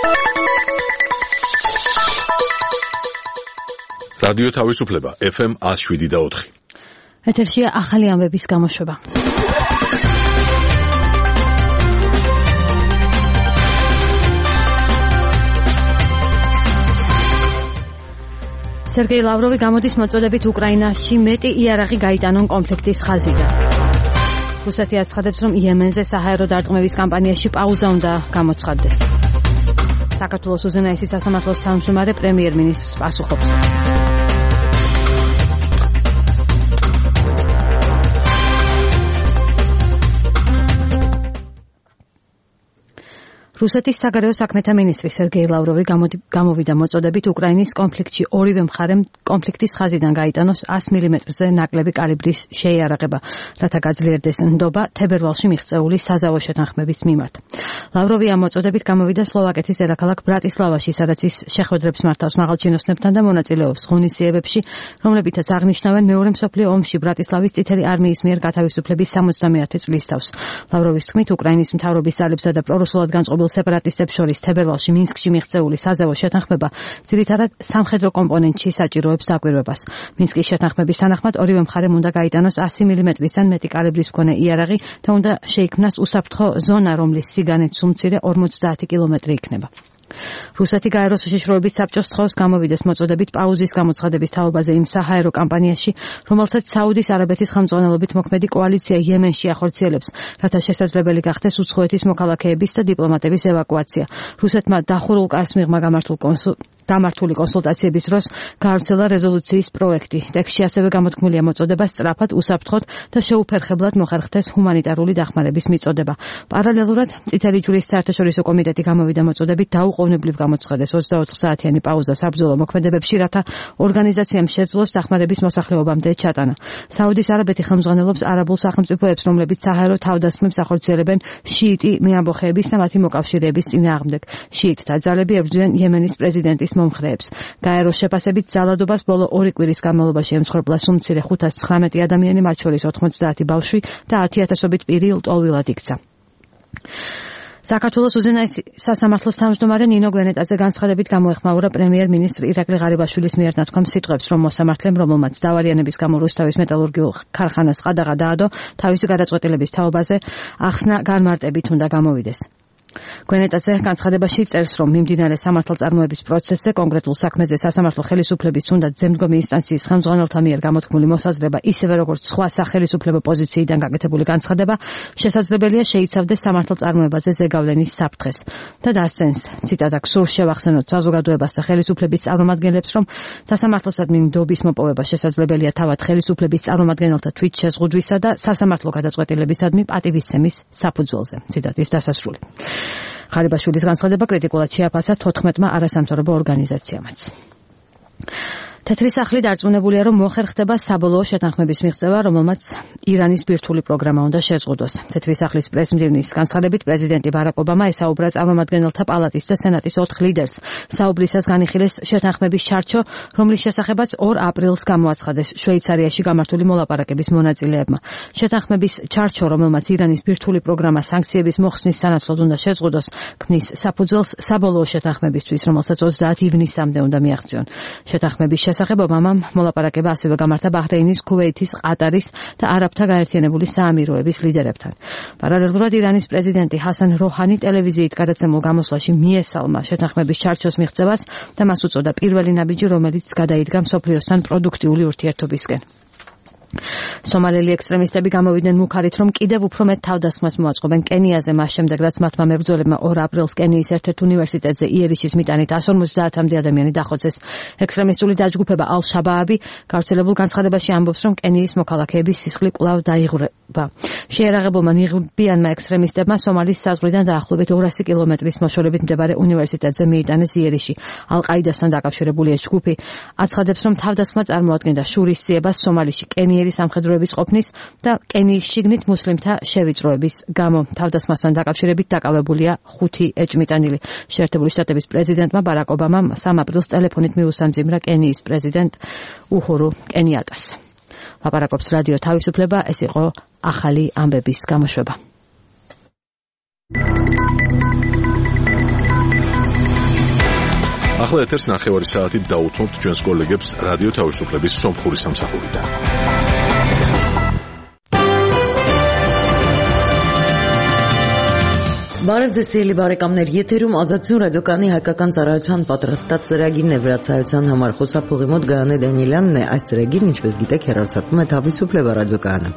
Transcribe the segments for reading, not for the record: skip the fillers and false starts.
რადიო თავისუფლება FM 107.4. ეთერშია ახალი ამბების გამოშვება. სერგეი ლავროვი გამოდის მოწოდებით უკრაინაში მეტი იარაღი გაიტანონ კონფლიქტის ხაზიდან. რუსეთი აცხადებს, რომ იემენზე საჰაერო დარტყმების კამპანიაში პაუზა უნდა გამოცხადდეს. საქართველოს უზენაესი სასამართლოს თავმჯდომარე პრემიერ-მინისტრს პასუხობს. რუსეთის საგარეო საქმეთა მინისტრი სერგეი ლავროვი გამოვიდა მოწოდებით უკრაინის კონფლიქტში ორივე მხარემ კონფლიქტის ხაზიდან გაიტანოს 100 მმ-ზე ნაკლები კალიბრის შეიარაღება, რათა გაძლიერდეს ნდობა თებერვალში მიღწეული საზავო შეთანხმების მიმართ. ლავროვი ამ მოწოდებით გამოვიდა სლოვაკეთის დედაქალაქ ბრატისლავაში, სადაც ის შეხვედრებს მართავს მაღალჩინოსნებთან და მონაწილეობს ღონისძიებებში, რომლებითაც აღნიშნავენ მეორე მსოფლიო ომში ბრატისლავის წითელი არმიის მიერ გათავისუფლების 70 წლის თავს. ლავროვის თქმით, უკრაინის მთავრობის ძალებსა და პრორუსულად განწყობილ სეპარატისტებს შორის თებერვალში მინსკში მიღწეული საზავო შეთანხმება ძირითადად სამხედრო კომპონენტში საჭიროებს დაკვირვებას. მინსკის შეთანხმების თანახმად ორივე მხარემ უნდა გაიტანოს 100 მმ-იან მეტი კალიბრის მქონე იარაღი და უნდა შეიქმნას უსაფრთხო ზონა, რომლის სიგანეც უმცირე 50 კილომეტრი იქნება. რუსეთი გაეროს უშიშროების საბჭოს თხოვს გამოვიდეს მოწოდებით პაუზის გამოცხადების თაობაზე იმ საჰაერო კამპანიაში, რომელსაც საუდის არაბეთის ხელმძღვანელობით მოქმედი კოალიცია იემენში ახორციელებს, რათა შესაძლებელი გახდეს უცხოეთის მოქალაქეების და დიპლომატების ევაკუაცია. რუსეთმა დახურულ კარს მიღმა გამართული კონსულტაციების დროს გაავრცელა რეზოლუციის პროექტი. ტექსტში ასევე გამოთქმულია მოწოდება სწრაფად, უსაფრთხოდ და შეუფერხებლად მოხერხდეს ჰუმანიტარული დახმარების მიწოდება. პარალელურად წითელი ჯვრის საერთაშორისო კომიტეტი გამოვიდა მოწოდებით დაუყოვნებლივ გამოცხადეს 24 საათიანი პაუზა საბრძოლო მოქმედებებში, რათა ორგანიზაციამ შეძლოს დახმარების მოსახლეობამდე ჩატანა. საუდის არაბეთი ხელმძღვანელობს არაბულ სახელმწიფოებს, რომლებიც საჰაერო თავდასხმებს ახორციელებენ შიიტი მეამბოხეების და მათი მოკავშირეების წინააღმდეგ. შიიტთა ძალები ებრძვიან იემენის პრეზიდენტის მომხრეებს. გაეროს შეფასებით ძალადობას ბოლო 2 კვირის განმავლობაში ემსხვერპლა უმცირე 519 ადამიანი, მათ შორის 90 ბავშვი და 10,000-ობით პირი ლტოლვილად იქცა. საქართველოს უზენაესი სასამართლოს თავმჯდომარე ნინო გვენეტაძე განცხადებით გამოეხმაურა პრემიერ-მინისტრ ირაკლი ღარიბაშვილის მიერ ნათქვამ სიტყვებს, რომ მოსამართლემ, რომელმაც დავალიანების გამო რუსთავის მეტალურგიულ ქარხანას ყადაღა დაადო, თავისი გადაწყვეტილების თაობაზე ახსნა განმარტებით უნდა გამოვიდეს. გვენეტაძე განცხადებაში წერს, რომ მიმდინარე სამართალწარმოების პროცესზე კონკრეტულ საქმეზე სასამართლო ხელისუფლების თუნდაც ზემდგომი ინსტანციის ხელმძღვანელთა მიერ გამოთქმული მოსაზრება, ისევე როგორც სხვა სახელისუფლებო პოზიციიდან გაკეთებული განცხადება, შესაძლებელია შეიცავდეს სამართალწარმოებაზე ზეგავლენის საფრთხეს. და დასცენს, ციტატა, სურს შევახსენოთ საზოგადოებას და ხელისუფლების წარმომადგენლებს, რომ სასამართლოსადმი ნდობის მოპოვება შესაძლებელია თავად ხელისუფლების წარმომადგენელთა თვით შეზღუდვისა და სასამართლო გადაწყვეტილებისადმი პატივისცემის საფუძველზე. ციტატის დასასრული. ღარიბაშვილის განცხადება კრიტიკულად შეაფასა 14 არასამთავრობო ორგანიზაციამაც. თეთრი სახლი დარწმუნებულია, რომ მოხერხდება საბოლოო შეთანხმების მიღწევა, რომელმაც ირანის ბირთვული პროგრამა უნდა შეზღუდოს. თეთრი სახლის პრესმდივნის განცხადებით პრეზიდენტი ბარაკ ობამა ესაუბრა წარმომადგენელთა პალატის და სენატის 4 ლიდერს. საუბრისას განიხილეს შეთანხმების ჩარჩო, რომლის შესახებაც 2 აპრილს გამოაცხადეს შვეიცარიაში გამართული მოლაპარაკების მონაწილეებმა. შეთანხმების ჩარჩო, რომელმაც ირანის ბირთვული პროგრამა სანქციების მოხსნის სანაცვლოდ უნდა შეზღუდოს, ქმნის საფუძველს საბოლოო შეთანხმებისთვის, რომელსაც 30 ივნისამდე უნდა მიაღწიონ. შეთანხმების შესახებ ობამამ მოლაპარაკება ასევე გამართა ბაჰრეინის, ქუვეითის, ყატარის და არაბთა გაერთიანებული საამიროების ლიდერებთან. პარალელურად ირანის პრეზიდენტი ჰასან როჰანი ტელევიზიით გადაცემულ გამოსვლაში მიესალმა შეთანხმების ჩარჩოს მიღწევას და მას უწოდა პირველი ნაბიჯი, რომელიც გადაიდგა მსოფლიოსთან პროდუქტიული ურთიერთობისკენ. სომალელი ექსტრემისტები გამოვიდნენ მუქარით, რომ კიდევ უფრო მეტ თავდასხმას მოაწყობენ კენიაზე, მას შემდეგ რაც მათმა მებრძოლებმა 2 აპრილს კენიის ერთ-ერთ უნივერსიტეტზე იერიშის მიტანით 150-მდე ადამიანი დახოცეს. ექსტრემისტული დაჯგუფება ალ-შაბააბი გავრცელებულ განცხადებაში ამბობს, რომ კენიის მოქალაქეების სისხლი კვლავ დაიღრება. შეიარაღებულმა ნიღბიანმა ექსტრემისტებმა სომალის საზღვრიდან დაახლოებით 200 კილომეტრის მოშორებით მდებარე უნივერსიტეტზე მიიტანეს იერიში. ალ-ყაიდასთან დაკავშირებული ეს ჯგუფი აცხადებს, რომ თავდასხმა წარმოადგენდა შურისძიებას სომალიში კენიის სამხედროების ყოფნის და კენიის შიგნით მუსლიმთა შევიწროების გამო. თავდასხმასთან დაკავშირებით დაკავებულია 5 ეჭმიტანილი. შეერთებული შტატების პრეზიდენტმა ბარაკ ობამამ 3 აპრილს ტელეფონით მიუსამძიმრა კენიის პრეზიდენტ უჰურუ კენიატას. ლაპარაკობს რადიო თავისუფლება, ეს იყო ახალი ამბების გამოშვება. ახლა ეთერს 9 საათით დაუთმობთ ჩვენს კოლეგებს რადიო თავისუფლების სომხური სამსახურიდან. Բարևձեզ բարեկամներ, եթերում ազատություն ռադիոկայանի հայկական ծառայության պատրաստած ծրագիրն է, վրացայության համար խոսափողի մոտ Գայանե Դանիելյանն է։ Այս ծրագիրն, ինչպես գիտեք, հեռարձակվում է Թավիսուփլեվա ռադիոկայանը։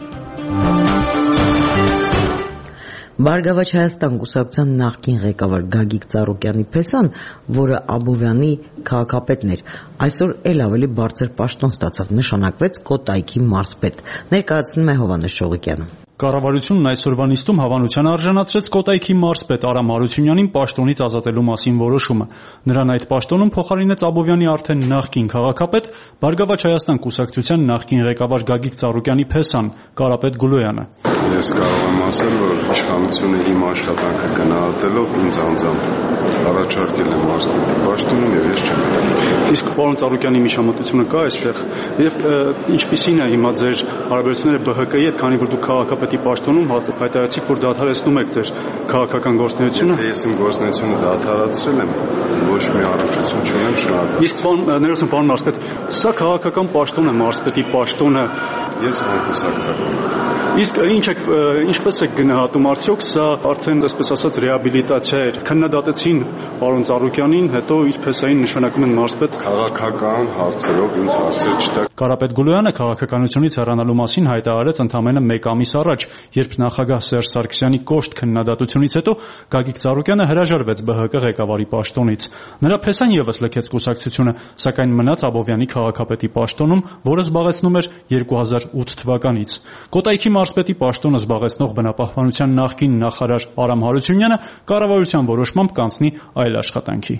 Բարգավաճ Հայաստան կուսակցության նախկին ղեկավար Գագիկ Ծառուկյանի փեսան, որը Աբովյանի քաղաքապետն էր, այսօր էլ ավելի բարձր պաշտոն ստացավ, նշանակվեց Կոտայքի մարզպետ։ Ներկայացնում է Հովհաննես Շողիկյանը։ Կառավարությունն այսօրվա նիստում հավանության արժանացրեց Կոտայքի մարզպետ Արամ Հարությունյանին պաշտոնից ազատելու մասին որոշումը։ Նրան այդ պաշտոնում փոխարինեց Աբովյանի արդեն նախկին քաղաքապետ, Բարգավաճ Հայաստան կուսակցության նախկին ղեկավար Գագիկ Ծառուկյանի փեսան, Կարապետ Գուլոյանը։ Ես կարող եմ ասել, որ իշխանությունը իմ աշխատանքը գնահատելով ինձ անձամբ առաջարկել է մարզպետի պաշտոնում եւ ես չեմ ելել։ Իսկ պարոն Ծառուկյանի միջամտությունը կա այստեղ եւ ինչպիսին է հիմա ձեր հարաբերությունները ԲՀԿ-ի հետ, քանի որ դուք քաղաքապետի պաշտոնում հայտարարեցիք, որ դադարեցնում եք ձեր քաղաքական գործունեությունը։ Ես իմ գործունեությունը դադարեցրել եմ, ոչ մի առնչություն չունեմ շնորհակալ։ Իսկ ներողություն պարոն մարզպետ, սա քաղաքական պաշտոն է, մարզպետի պաշտոնը։ Ես անկուսակցական։ Իսկ ինչպես եք գնահատում, արդյոք սա արդեն այսպես ասած ռեաբիլիտացիա էր։ Քննադատեցին պարոն Ծառուկյանին, հետո իր փեսային նշանակում են մարզպետ։ Քաղաքական հարցերով ինձ հարցեր չտակ։ Կարապետ Գուլոյանը քաղաքականությունից հեռանալու մասին հայտարարեց ընդամենը 1 ամիս առաջ, երբ նախագահ Սերժ Սարգսյանի կոշտ քննադատությունից հետո Գագիկ Ծառուկյանը հրաժարվեց ԲՀԿ ղեկավարի պաշտոնից։ Նրա փեսան ևս լքեց կուսակցությունը, սակայն մնաց Աբովյանի քաղաքապետի պաշտոնում, որը զբաղեցնում էր 2008 թվականից։ Կոտայքի մարզպետի պաշտոնը զբաղեցնող բնապահպանության նախկին նախարար Արամ Հարությունյանը կառավարության որոշմամբ կանցնի այլ աշխատանքի։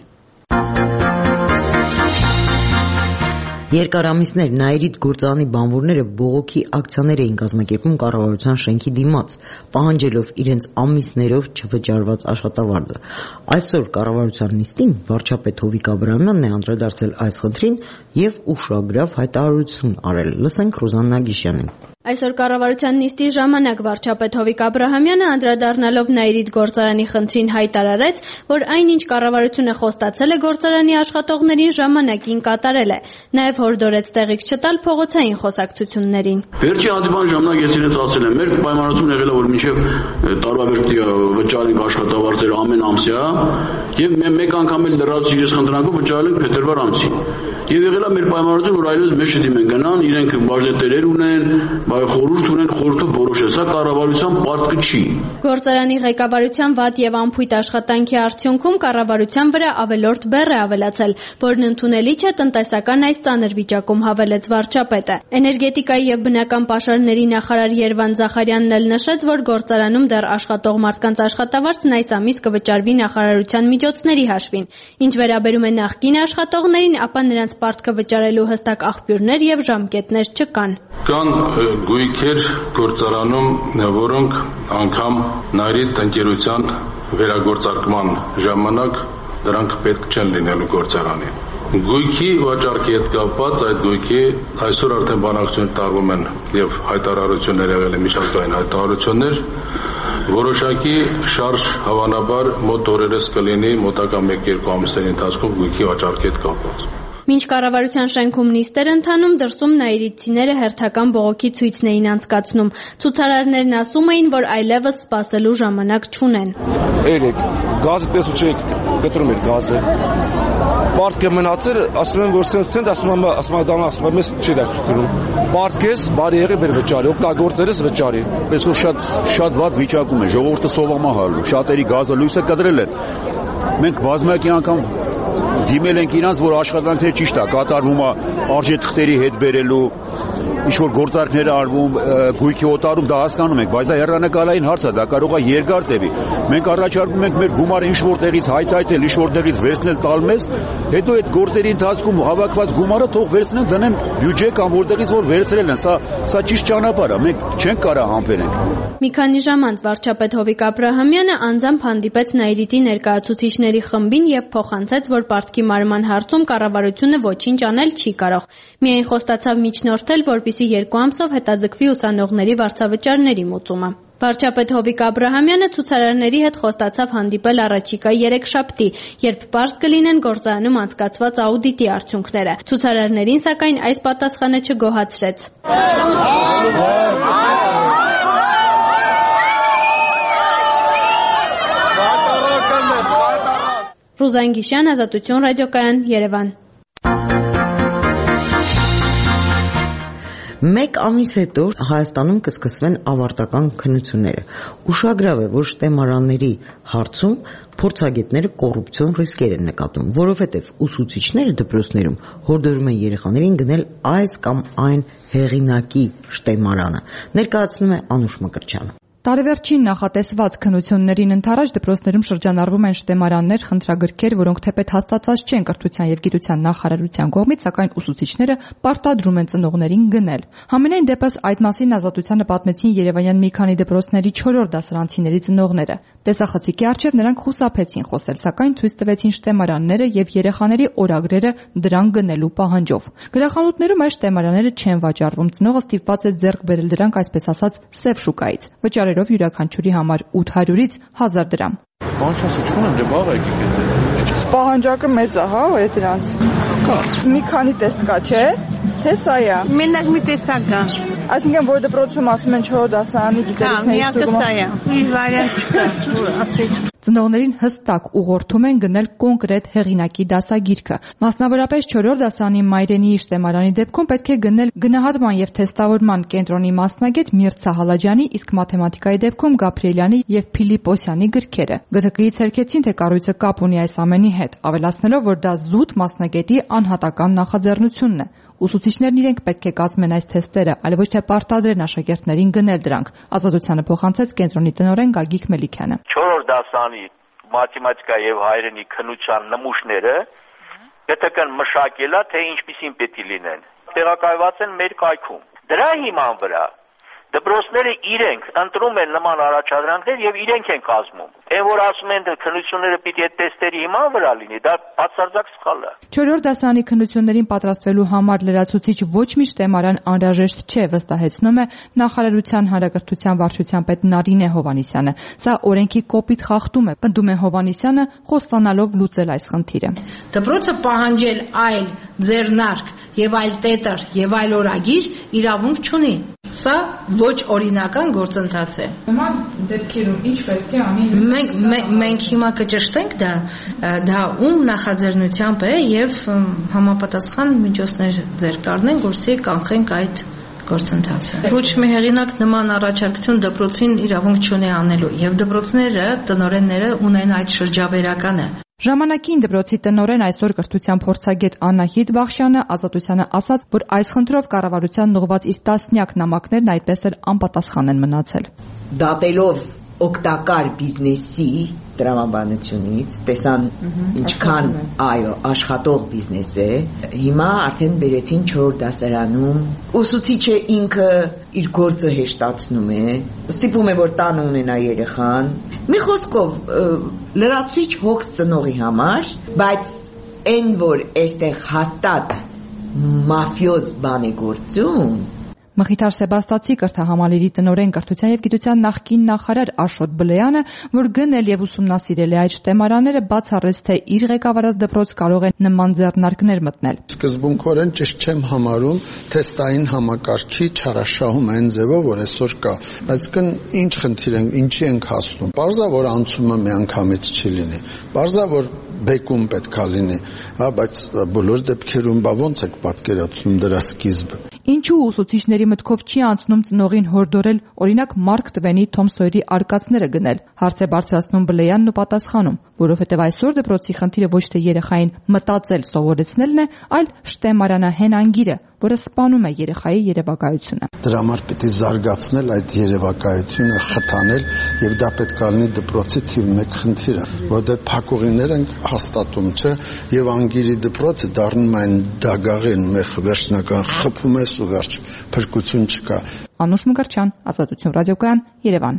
Երկար ամիսներ Նաիրիդ գործարանի բանվորները բողոքի ակցիաներ էին կազմակերպում կառավարության շենքի դիմաց, պահանջելով իրենց ամիսներով չվճարված աշխատավարձը։ Այսօր կառավարության նիստին վարչապետ Հովիկ Աբրահամյանն է անդրադարձել այս խնդրին եւ ուշագրավ հայտարարություն արել։ Լսենք Ռուզաննա Գիշյանին։ Այսօր կառավարության նիստի ժամանակ վարչապետ Հովիկ Աբրահամյանը անդրադառնալով Նաիրիդ գործարանի խնդրին հայտարարեց, որ այնինչ կառավարությունը խոստացել է գործարանի աշխատողներին ժամանակին կատարել է, նաև հորդորեց տեղիք չտալ փողոցային խոսակցություններին։ Վերջի հանդիպման ժամանակ ես իրենց ասել եմ, մեր պայմանավորություն եղել է, որ մինչև տարվա վերջի վճարենք աշխատավարձերը ամեն ամսյա, եւ մեկ անգամ էլ լրացուցիչ խնդրանքով վճարել ենք փետրվար ամսին։ Եվ եղել է մեր պայմանավորությունը, որ այլևս մեզ չդիմեն գնան, իրենք բաժնետերեր ունեն, խորհուրդ ունեն, խորհուրդը որոշել, սա կառավարության պարտքը չի։ Գործարանի ղեկավարության վատ եւ անփույթ աշխատանքի արդյունքում կառավարության վրա ավելորդ բեռ է ավելացել, որն ընդունելի չէ տնտեսական այս ծանր վիճակում, հավելեց վարչապետը։ Էներգետիկայի եւ բնական պաշարների նախարար Երվան Զախարյանն էլ նշեց, որ գործարանում դեռ աշխատող մարդկանց աշխատավարձն այս ամիս կվճարվի նախարարության միջոցների հաշվին։ Ինչ վերաբերում է նախկին աշխատողներին, ապա նրանց պարտքը վճարելու հստակ աղբյուրներ եւ ժամկետներ չկան։ Կան գույքեր գործարանում, որոնք անգամ Նաիրիդ ընկերության վերագործարկման ժամանակ դրանք պետք չեն լինելու գործարանին։ Գույքի վաճառքի հետ կապված այդ գույքի այսօր արդեն բանակցություններ տարվում են եւ հայտարարություններ եղել են միջազգային հայտարարություններ, որոշակի շարժ հավանաբար մոտ օրերս կլինի մոտակա 1-2 ամիսների ընթացքում գույքի վաճառքի հետ կապված։ Մինչ կառավարության շենքում նիստեր ընթանում, դրսում նաիրիցիները հերթական բողոքի ցույցն էին անցկացնում։ Ցուցարարներն ասում էին, որ այլևս սպասելու ժամանակ չունեն։ Երեք գազը տեսու չեք, կտրում էր գազը։ Պարտքը մնացել, ասում են, որ սենց ասում եմ, մեզ չի դակրում։ Պարտքես բարի եղի բեր վճարի, օգտագործերս վճարի։ Պես որ շատ վատ վիճակում է, ժողովուրդը սովամահալ, շատերի գազը լույսը կտրել են։ Մենք բազմակի անգամ դիմել ենք իրանց, որ աշխատանքները ճիշտ է, կատարվում է արժեթղթերի հետ բերելու, ինչ-որ գործարքներ արվում, գույքի օտարում, դա հասկանում ենք, բայց դա հեռանկարային հարց է, դա կարող է երկար տևի։ Մենք առաջարկում ենք մեր գումարը ինչ-որ տեղից հայթայթել, ինչ-որ տեղից վերցնել տալ մեզ, հետո այդ գործերի ընթացքում հավաքված գումարը թող վերցնեն դնեն բյուջե կամ որտեղից որ վերցրել են, սա ճիշտ ճանապարհ է, մենք չենք կարող համբերենք։ Մի քանի ժամ անց վարչապետ Հովիկ Աբրահամյանը անձամբ հանդիպեց Նաիրիտի ներկայացուցիչների խմբին եւ փոխանցեց, որ պարտքի մարման հարցում կառավարությունը ոչինչ անել չի կարող։ Միայն խոստացավ միջնորդել, որպեսզի 2 ամսով հետաձգվի ուսանողների վարձավճարների մուծումը։ Վարչապետ Հովիկ Աբրահամյանը ցուցարարների հետ խոստացավ հանդիպել առաջիկա 3 շաբթի, երբ պարզ կլինեն գործարանում անցկացված աուդիտի արդյունքները։ Ցուցարարներին, սակայն, այս պատասխանը չգոհացրեց։ Ռուզան Գիշյան, Ազատություն ռադիոկայան, Երևան։ Մեկ ամիս հետո Հայաստանում կսկսվեն ավարտական քննությունները։ Ուշագրավ է, որ շտեմարանների հարցում փորձագետները կոռուպցիոն ռիսկեր են նկատում, որովհետև ուսուցիչները դպրոցներում հորդորում են երեխաներին գնել այս կամ այն հեղինակի շտեմարանը, ներկայացնում է Անուշ Մկրտչյանը։ Տարեվերջին նախատեսված քննություններին ընդառաջ դպրոցներում շրջանառվում են շտեմարաններ, խնդրագրքեր, որոնք թեպետ հաստատված չեն կրթության եւ գիտության նախարարության կողմից, սակայն ուսուցիչները պարտադրում են ծնողներին գնել։ Համենայն դեպս այդ մասին Ազատությանը պատմեցին երևանյան մի քանի դպրոցների 4-րդ դասարանցիների ծնողները։ Տեսախցիկի առջև նրանք խուսափեցին խոսել, սակայն ցույց տվեցին շտեմարանները եւ երեխաների օրագրերը դրան գնելու պահանջով։ Գրախանութներում այս շտեմարանները չեն վաճառվում, ծնողը ստիպված է ձեռք բերել դրանք, այսպես ասած, սև շուկայից։ Վճարելով յուրաքանչյուրի համար 800-ից 1000 դրամ։ Բան չասի, չունեմ, դե բաղ եկի գետը։ Պահանջարկը մեծ է, հա, այդ դրանց։ Կա։ Մի քանի տեստ կա, չէ՞։ Թե սա է։ Մենակ մի տեսակ կա։ Այսինքն որ դպրոցում ասում են 4 դասարանի գիտելիքների ստուգումը։ Ծնողներին հստակ ուղղորդում են գնել կոնկրետ հեղինակի դասագիրքը։ Մասնավորապես 4-րդ դասարանի Մայրենիի շտեմարանի դեպքում պետք է գնել գնահատման եւ թեստավորման կենտրոնի մասնագետ Միրցա Հալաջյանի, իսկ մաթեմատիկայի դեպքում Գաբրիելյանի եւ Փիլիպոսյանի գրքերը։ ԳԹԿ-ից հերքեցին, թե կառույցը կապ ունի այս ամենի հետ, ավելացնելով, որ դա զուտ մասնագետի անհատական նախաձեռնությունն է։ Ուսուցիչներն իրենք պետք է կազմեն այս թեստերը, այլ ոչ թե պարտադրեն աշակերտներին գնել դրանք։ Ազատությանը փոխանցեց կենտրոնի տնօրեն Գագիկ Մելիքյանը։ 4-րդ դասարանի մաթեմատիկա եւ հայերենի քննության նմուշները ԳԹԿ-ն մշակել է, թե ինչպիսին պետք է լինեն։ Տեղակայված են մեր կայքում։ Դրա հիման վրա դպրոցները իրենք ընտրում են նման առաջադրանքներ եւ իրենք են կազմում։ Այն որ ասում են քննությունները պիտի այդ տեստերի հիման վրա լինի, դա բացարձակ սխալ է։ 4-րդ դասարանի քննություններին պատրաստվելու համար լրացուցիչ ոչ մի շտեմարան անհրաժեշտ չէ, վստահեցնում է նախարարության հանրակրթության վարչության պետ Նարինե Հովհաննիսյանը։ Սա օրենքի կոպիտ խախտում է, պնդում է Հովհաննիսյանը, խոստանալով լուծել այս խնդիրը։ Դպրոցը պահանջել այլ ձեռնարկ եւ այլ տետր եւ այլ օրագիր իրավունք չունի։ Սա ոչ օրինական գործընթաց է։ Նման դեպքերում ինչ պետք է անի։ Մենք հիմա կճշտենք դա ում նախաձեռնությամբ է եւ համապատասխան միջոցներ ձեռք կառնենք, որպեսզի կանխենք այդ գործընթացը։ Ոչ մի հեղինակ նման առաջարկություն դպրոցին իրավունք չունի անելու եւ դպրոցները, տնօրենները ունեն այդ շրջաբերականը։ Ժամանակին դպրոցի տնօրեն այսօր կրթության փորձագետ Անահիտ Բախշյանը Ազատությանը ասաց, որ այս խնդրով կառավարության ուղղված իր տասնյակ նամակներն այդպես էլ անպատասխան են մնացել։ Դատելով օգտակար բիզնեսի տրամաբանությունից, տեսան ինչքան աշխատող բիզնես է, հիմա արդեն բերեցին 4 դասարանում, ուսուցիչը ինքը իր գործը հեշտացնում է, ստիպում է, որ տանը ունենա երեխան, մի խոսքով լրացուցիչ հոգս ծնողի համար, բայց այն, որ այստեղ հաստատ մաֆիոզ բան է գործում, Մխիթար Սեբաստացի կրթահամալիրի տնօրեն կրթության եւ գիտության նախկին նախարար Աշոտ Բլեյանը, որ գնել եւ ուսումնասիրել է այդ շտեմարանները, բացառեց, թե իր ղեկավարած դպրոց կարող է նման ձեռնարկներ մտնել։ Սկզբունքորեն ճիշտ չեմ համարում թեստային համակարգի չարաշահում այն ձևով, որ այսօր կա, բայց ինչ խնդիր են, ինչի ենք հասնում։ Պարզա որ անցումը միանգամից չի լինի։ Պարզա որ բեկում պետքա լինի, հա, բայց բոլոր դեպքերում ոնց եք պատկերացնում դրա սկիզբը։ Ինչու ուսուցիչների մտքով չի անցնում ծնողին հորդորել, օրինակ Մարկ Տվենի Թոմ Սոյերի արկածները գնել։ Հարց է բարձրացնում Բլեյանն ու պատասխանում, որովհետև այսօր դպրոցի խնդիրը ոչ թե երեխային մտածել սովորեցնելն է, այլ շտեմարանահեն անգիրը, որը սպանում է երեխայի երևակայությունը։ Դրա համար պետք է զարգացնել այդ երևակայությունը, խթանել, եւ դա պետք է լինի դպրոցի թիվ 1 խնդիրը, որտեղ փակուղիներ են հաստատում, չէ, եւ անգիրի դպրոցը դառնում այն դագաղին մեխ վերջնական խփում է ու վերջ փրկություն չկա։ Անուշ Մկրտչյան, Ազատություն ռադիոկայան, Երևան։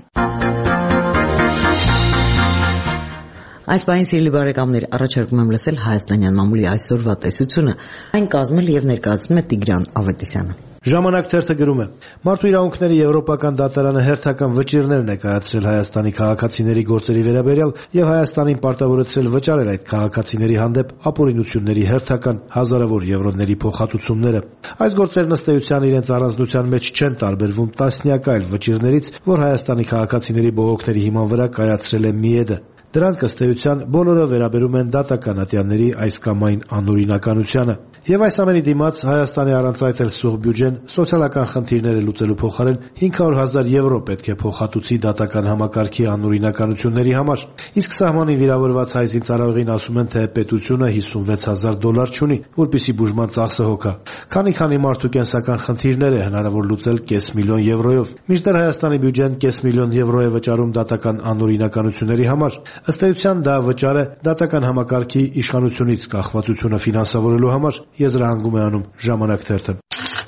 Այս բանին սիրելի բարեկամներ, առաջարկում եմ լսել հայաստանյան մամուլի այսօրվա տեսությունը, այն կազմել եւ ներկայացնում է Տիգրան Ավետիսյանը։ Ժամանակ թերթը գրում է. Մարդու իրավունքների եվրոպական դատարանը հերթական վճիռներ ներկայացրել Հայաստանի քաղաքացիների գործերի վերաբերյալ եւ Հայաստանին պարտավորեցրել վճարել այդ քաղաքացիների հանդեպ ապօրինությունների հերթական հազարավոր եվրոների փոխհատուցումները։ Այս գործերն ըստ էության իրենց առանձնության մեջ չեն տարբերվում տասնյակ այլ վճիռներից, որ Հայաստանի քաղաքացիների բողոքների հիման վրա կայացրել է ՄԻԵԴ-ը։ Դրանք ըստ էության բոլորը վերաբերում են դատական ատյանների այս կամ այն անօրինականությանը։ Եվ այս ամենի դիմաց Հայաստանի առանց այդ էլ սուղ բյուջեն սոցիալական խնդիրները լուծելու փոխարեն 500,000 եվրո պետք է փոխհատուցի դատական համակարգի անօրինականությունների համար։ Իսկ սահմանին վիրավորված հայ զինծառայողին ասում են, թե պետությունը $56,000 չունի, որպեսզի բուժման ծախսը հոգա։ Քանի մարդու կենսական խնդիրներ է հնարավոր լուծել $500,000 եվրոյով։ Մինչդեռ Հայաստանի բյուջեն $500,000 է վճարում դատական անօրինականությունների համար։ Ըստ էության դա վճար է դատական համակարգի իշխանությունից կախվածությունը ֆինանսավորելու համար, եզրահանգում է անում Ժամանակ թերթը։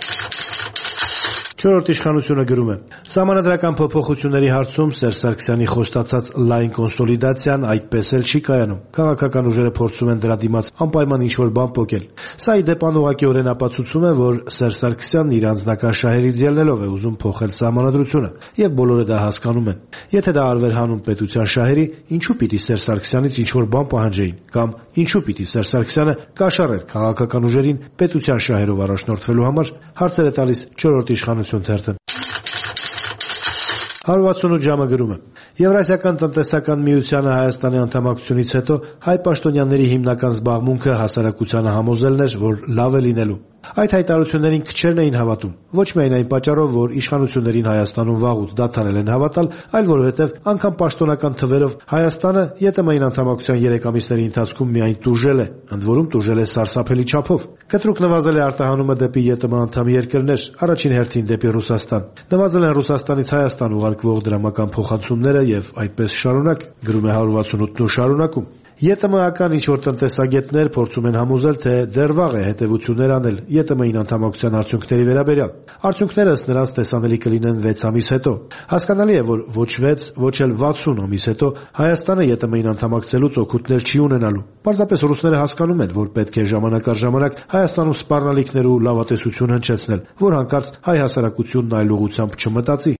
Չորրորդ իշխանությունը գրում է. Սահմանադրական փոփոխությունների հարցում Սերժ Սարգսյանի խոստացած լայն կոնսոլիդացիան այդպես էլ չի կայանում։ Քաղաքական ուժերը փորձում են դրա դիմաց անպայման ինչ-որ բան պոկել։ Սա ի դեպ անուղղակիորեն ապացուցում է, որ Սերժ Սարգսյանն իր անձնական շահերից ելնելով է ուզում փոխել սահմանադրությունը, եւ բոլորը դա հասկանում են։ Եթե դա արվեր հանուն պետության շահերի, ինչու պիտի Սերժ Սարգսյանից ինչ-որ բան պահանջեին, կամ ինչու պիտի Սերժ Սարգսյանը կաշառեր քաղաքական ուժերին պետության շահերով առաջնորդվելու համար, հարցեր է տալիս չորրորդ իշխանություն թերթը։ 168 ժամը գրում է. Եվրասիական տնտեսական միությանը Հայաստանի անդամակցությունից հետո հայ պաշտոնյաների հիմնական զբաղմունքը հասարակությանը համոզելն էր, որ լավ է լինելու։ Այդ հայտարարություններին քչերն էին հավատում, ոչ միայն այն պատճառով, որ իշխանություններին Հայաստանում վաղուց դադարել են հավատալ, այլ որովհետև անգամ պաշտոնական թվերով Հայաստանը ԵՏՄ-ին անդամակցության 3 ամիսների ընթացքում միայն տուժել է, ընդ որում տուժել է սարսափելի չափով։ Կտրուկ նվազել է արտահանումը դեպի ԵՏՄ անդամ երկրներ, առաջին հերթին դեպի Ռուսաստան։ Նվազել են Ռուսաստանից Հայաստան ուղարկվող դրամական փոխանցումները եւ այդպես շարունակ, գրում է 168-ն շարունակում։ ԵՏՄ-ական ինչ-որ տնտեսագետներ փորձում են համոզել, թե դեռ վաղ է հետևություններ անել ԵՏՄ-ին անդամակցության արդյունքների վերաբերյալ։ Արդյունքները ըստ նրանց տեսանելի կլինեն 6 ամիս հետո։ Հասկանալի է, որ ոչ 6, ոչ էլ 60 ամիս հետո Հայաստանը ԵՏՄ-ին անդամակցելուց օգուտներ չի ունենալու։ Պարզապես ռուսները հասկանում են, որ պետք է ժամանակ առ ժամանակ Հայաստանում սպառնալիքներ ու լավատեսություն հնչեցնել, որ հանկարծ հայ հասարակությունն այլ ուղղությամբ չմտածի։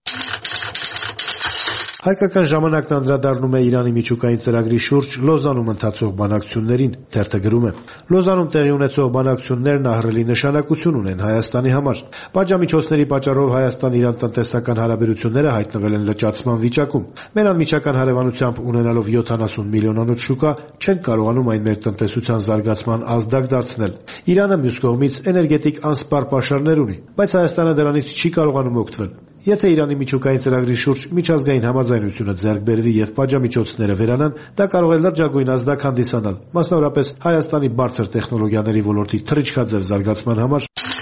Հայկական ժամանակն անդրադառնում է Իրանի միջուկային ծրագրի շուրջ Լոզանում ընթացող բանակցություններին, թերթը գրում է. Լոզանում տեղի ունեցող բանակցություններն ահռելի նշանակություն ունեն Հայաստանի համար։ Պատժամիջոցների պատճառով Հայաստան-Իրան տնտեսական հարաբերությունները հայտնվել են լճացման վիճակում։ Մեր անմիջական հարևանությամբ ունենալով 70 միլիոնանոց շուկա, չենք կարողանում այն մեր տնտեսության զարգացման ազդակ դարձնել։ Իրանը մյուս կողմից էներգետիկ անսպառ պաշարներ ունի, բայց Հայաստանը դրանից չի կարողանում օգտվել։ Եթե Իրանի միջուկային ծրագրի շուրջ միջազգային համաձայնությունը ձեռք բերվի եւ պատժամիջոցները վերանան, դա կարող է լրջագույն ազդակ հանդիսանալ, մասնավորապես Հայաստանի բարձր տեխնոլոգիաների ոլորտի թռիչքաձև զարգացման համար։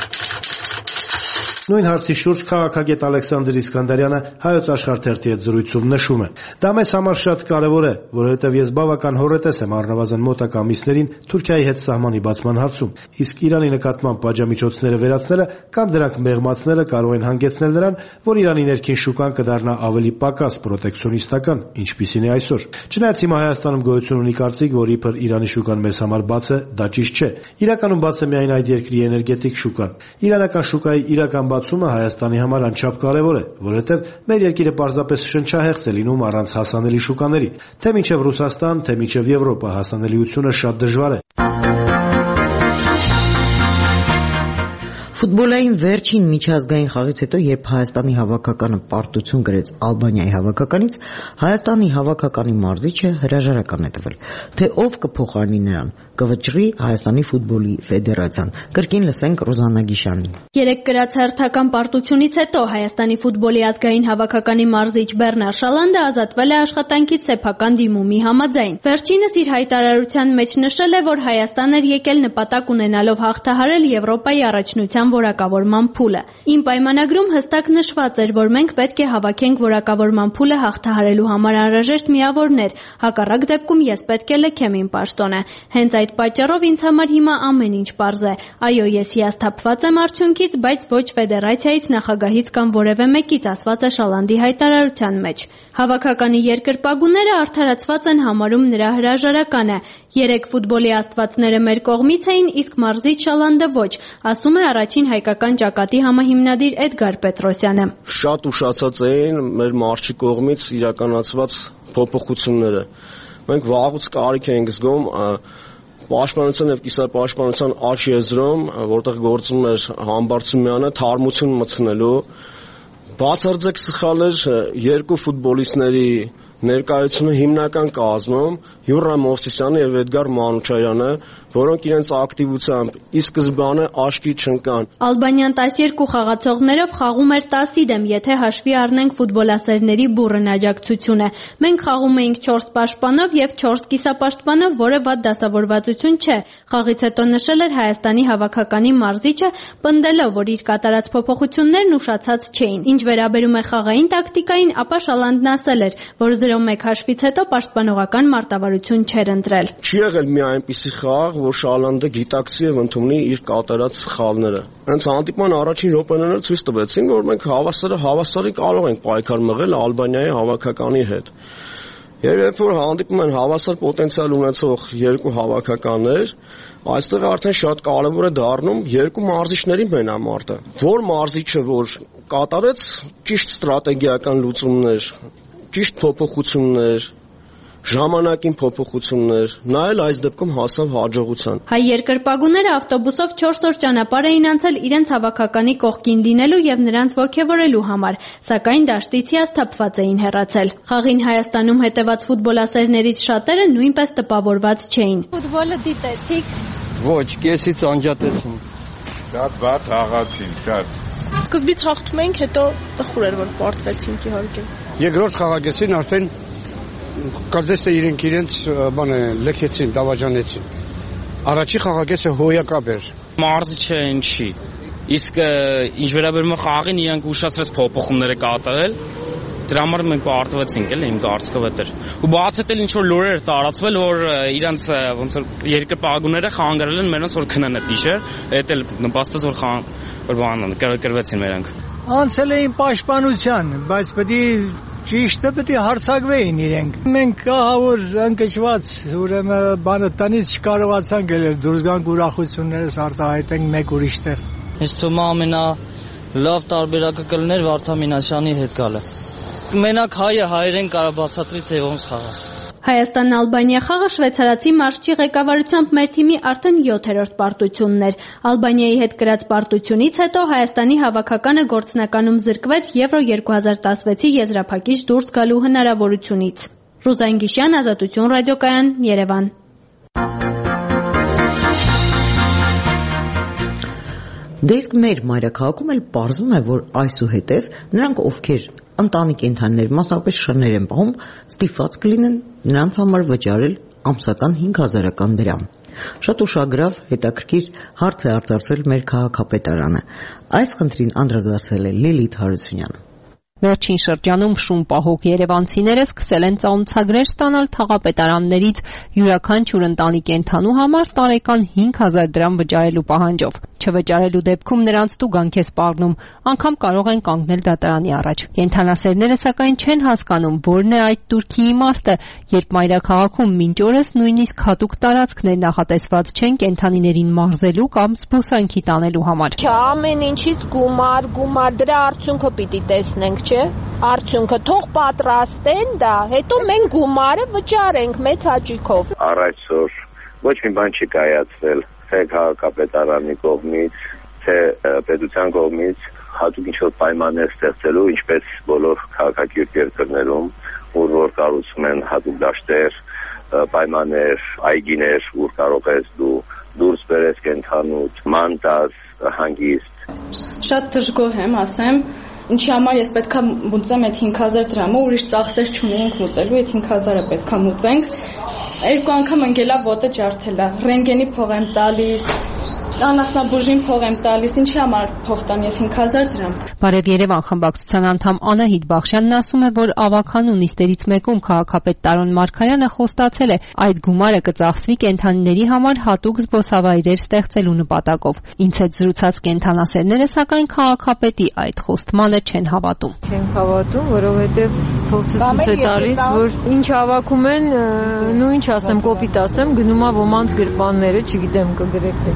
Նույն հարցի շուրջ քաղաքագետ Ալեքսանդր Իսկանդարյանը Հայոց Աշխարհ թերթի հետ զրույցում նշում է. Դա մեզ համար շատ կարևոր է, որովհետև ես բավական հոռետես եմ առնվազն մոտակա ամիսներին Թուրքիայի հետ սահմանի բացման հարցում, իսկ Իրանի նկատմամբ պատժամիջոցները վերացնելը կամ դրանք մեղմացնելը կարող են հանգեցնել նրան, որ Իրանի ներքին շուկան կդառնա ավելի պակաս պրոտեկցիոնիստական, ինչպիսին է այսօր։ Չնայած հիմա Հայաստանում գոյություն ունի կարծիք, որ իբր Իրանի շուկան մեզ համար բաց է, դա ճիշտ չէ։ Իրականում բաց է միայն այդ երկրի էներգետիկ շուկան։ Իրանական շուկայի իրական բացումը Հայաստանի համար անչափ կարևոր է, որովհետև մեր երկիրը պարզապես շնչահեղձ է լինում առանց հասանելի շուկաների։ Թե մինչև Ռուսաստան, թե մինչև Եվրոպա հասանելիությունը շատ դժվար է։ Ֆուտբոլային վերջին միջազգային խաղից հետո, երբ Հայաստանի հավաքականը պարտություն գրեց Ալբանիայի հավաքականից, Հայաստանի հավաքականի մարզիչը հրաժարական է տվել, թե ով կփոխարինի նրան, կվճռի Հայաստանի ֆուտբոլի ֆեդերացիան։ Կրկին լսենք Ռոզաննա Գիշյանին։ Երեք կրած հերթական պարտությունից հետո Հայաստանի ֆուտբոլի ազգային հավաքականի մարզիչ Բեռնար Շալանդը ազատվել է աշխատանքից սեփական դիմումի համաձայն։ Վերջինս իր հայտարարության մեջ նշել է, որ Հայաստան էր եկել նպատակ ունենալով հաղթահարել Եվրոպայի առաջնության որակավորման փուլը։ Իմ պայմանագրում հստակ նշված էր, որ մենք պետք է հավաքենք որակավորման փուլը հաղթահարելու համար անհրաժեշտ միավորներ, հակառակ դեպքում ես պետք է լքեմ իմ պաշտոնը։ Հենց այդ պատճառով ինձ համար հիմա ամեն ինչ պարզ է։ Այո, ես հիասթափված եմ արդյունքից, բայց ոչ ֆեդերացիայից, նախագահից կամ որևէ մեկից, ասված է Շալանդի հայտարարության մեջ։ Հավաքականի երկրպագուները արդարացված են համարում նրա հրաժարականը։ 3 ֆուտբոլի աստվածները մեր կողմից էին, իսկ մարզիչ Շալանդը ոչ, ասում է առաջին առաջին հայկական ճակատի համահիմնադիր Էդգար Պետրոսյանը։ Շատ ուշացած էին մեր մարզչի կողմից իրականացված փոփոխությունները։ Մենք վաղուց կարիք ենք զգում պաշտպանության եւ կիսապաշտպանության աճ եզրում, որտեղ գործում էր Համբարձումյանը թարմություն մտցնելու, բացարձակ սխալ էր երկու ֆուտբոլիստների ներկայությունը հիմնական կազմում Յուրա Մովսիսյանը եւ Էդգար Մանուչարյանը, որոնք իրենց ակտիվությամբ ի սկզբանե աշկի չընկան։ Ալբանյան 12 խաղացողներով խաղում էր 10-ի դեմ, եթե հաշվի առնենք ֆուտբոլասերների բուռն աջակցությունը։ Մենք խաղում էինք 4 պաշտպանով եւ 4 կիսապաշտպանով, որը վատ դասավորվածություն չէ։ Խաղից հետո նշել էր Հայաստանի հավաքականի մարզիչը, պնդելով, որ իր կատարած փոփոխություններն ուշացած չէին։ Ինչ վերաբերում է խաղային տակտիկային, ապա Շալանդն ասել էր, որ 0-1 հաշվից հետո պաշտպանողական մարտավարություն չէր ընտրել։ Չի եղել մի այնպիսի խաղ, որ Շալանդը գիտակցի եւ ընդունի իր կատարած սխալները։ Հենց հանդիպման առաջին րոպեներն ցույց տվեցին, որ մենք հավասարի կարող ենք պայքար մղել Ալբանիայի հավաքականի հետ։ Եվ երբ որ հանդիպում են հավասար պոտենցիալ ունեցող երկու հավաքականներ, այստեղ արդեն շատ կարևոր է դառնում երկու մարզիչների մենամարտը։ Որ մարզիչը որ կատարեց ճիշտ ստրատեգիական լուծումներ, ճիշտ փոփոխություններ, ժամանակին փոփոխություններ, նա էլ այս դեպքում հասավ հաջողության։ Հայ երկրպագուները ավտոբուսով 4 օր ճանապարհ էին անցել իրենց հավաքականի կողքին լինելու եւ նրանց ոգևորելու համար, սակայն դաշտից հիասթափված էին հեռացել։ Խաղին Հայաստանում հետևած ֆուտբոլասերներից շատերը նույնպես տպավորված չէին։ Ֆուտբոլը դիտեցիք։ Ոչ, կեսից անջատեցին։ Շատ վատ հաղացին, շատ։ Սկզբից հաղթում էինք, հետո տխուր էր որ պարտվեցինք իհարկե։ Երկրորդ խաղագեցին արդեն կարծես թե իրենց բանը լքեցին, դավաճանեցին։ Առաջի խաղագեցը հոյակապ էր։ Մարզիչը ինչի։ Իսկ ինչ վերաբերում է խաղին, իրենք ուշացրած փոփոխումները կատարել։ Դրա համար մենք պարտվեցինք, էլի իմ կարծիքով էր։ Ու բաց էլ ինչ որ լուրեր տարածվել, որ իրանց ոնց որ երկրպագուները խանգարել են մենոնց որ քնեն այդ գիշեր, այդ էլ նպաստեց որ բան կրվեցին մերանք։ Անցել էին պաշտպանության, բայց պետք է հարցակվեին իրենք։ Մենք ահավոր ընկճված, ուրեմն բանը տնից չկարողացանք գնել դուրս գանք ուրախություններս արտահայտենք մեկ ուրիշ տեղ։ Ինձ թվում է ամենալավ տարբերակը կլիներ Վարդան Մինասյանի հետ գալը։ Մենակ հայը հայերեն կարող բացատրի թե ոնց խաղաս։ Հայաստան-Ալբանիա խաղը շվեյցարացի մարզչի ղեկավարությամբ մեր թիմի արդեն 7-րդ պարտությունն էր։ Ալբանիայի հետ կրած պարտությունից հետո Հայաստանի հավաքականը գործնականում զրկվեց Եվրո 2016-ի եզրափակիչ դուրս գալու հնարավորությունից։ Ռուզան Գիշյան, Ազատություն ռադիոկայան, Երևան։ Դեսկ մեր մայրաքաղաքում էլ պարզվում է, որ այսուհետև նրանք ովքեր ընտանի կենդանիներ, մասնավորապես շրներ են պահում, ստիպված կլինեն նրանց համար վճարել ամսական 5000-ական դրամ։ Շատ ուշագրավ հետաքրքիր հարց է արձարծել մեր քաղաքապետարանը։ Այս խնդրին անդրադարձել է Լիլիթ Հարությունյանը։ Վերջին շրջանում շուն պահող երևանցիները սկսել են ծանոթագրեր ստանալ թաղապետարաններից յուրաքանչյուր ընտանի կենդանու համար տարեկան 5000 դրամ վճարելու պահանջով։ Չվճարելու դեպքում նրանց տուգանք է սպառնում, անգամ կարող են կանգնել դատարանի առաջ։ Կենդանասերները սակայն չեն հասկանում, որն է այդ турքի իմաստը, երբ մայրաքաղաքում մինչ օրս նույնիսկ հատուկ տարածքներ նախատեսված չեն կենդանիներին մարզելու կամ զբոսանքի տանելու համար։ Ամեն ինչից գումար, դրա արդյունքը պիտի տեսնենք, չէ՞։ Արդյունքը թող պատրաստեն դա, հետո մենք գումարը վճարենք մեծ հաճույքով։ Առայժմ ոչ մի բան չի կայացվել, թե քաղաքապետարանի կողմից, թե պետության կողմից հատուկ ինչ-որ պայմաններ ստեղծելու, ինչպես բոլոր քաղաքակիրթ երկրներում, որ կառուցում են հատուկ դաշտեր, պայմաններ, այգիներ, ուր կարող ես դու դուրս բերես կենդանուդ, ման տաս, հանգիստ։ Շատ դժգոհ եմ, ասեմ, ինչի համար ես պետքա մուծեմ այդ 5000 դրամը, ուրիշ ծախսեր չունեինք մուծելու, այդ 5000-ը պետքա մուծենք։ Երկու անգամ ընկելա ոտը ջարդելա, ռենտգենի փող եմ տալիս, անասնաբուժին փող եմ տալիս, ինչի համար փող տամ ես 5000 դրամ։ Բարև Երևան խմբակցության անդամ Անահիտ Բախշյանն ասում է, որ ավագանու նիստերից մեկում քաղաքապետ Տարոն Մարգարյանը խոստացել է այդ գումարը կծախսվի կենդանիների համար հատուկ զբոսավայրեր ստեղծելու նպատակով։ Ինձ հետ զրուցած կենդանասերները սակայն քաղաքապետի այդ խոստմանը չեն հավատում։ Չեն հավատում, որովհետև փոխցուցում է տալիս, որ ինչ հավաքում են, նույն ասեմ, կոպիտ ասեմ, գնում է ոմանց գրպանները, չգիտեմ կգրեք թե չէ։